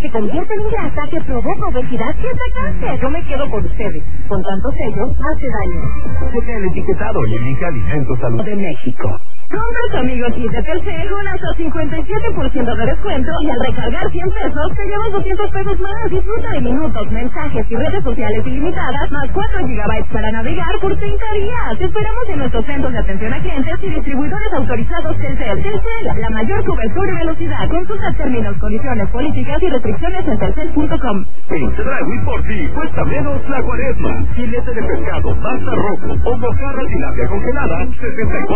se convierten en grasa que provoca obesidad y hasta cáncer. Yo me quedo con ustedes. Con tanto sello, hace daño. Checa el etiquetado y elige Alimentos Salud de México. Compra tu amigo kit de Telcel con hasta 57% de descuento y al recargar 100 pesos te llevas 200 pesos más. Disfruta de minutos, mensajes y redes sociales ilimitadas más 4 gigabytes para navegar por 30 días. Te esperamos en nuestros centros de atención a clientes y distribuidores autorizados Telcel. Telcel, la mayor cobertura y velocidad. Consulta términos, condiciones, políticas y restricciones en telcel.com. En Chedraui por ti cuesta menos la cuaresma. Filete de pescado, pasta rojo o mojarra tilapia congelada, 64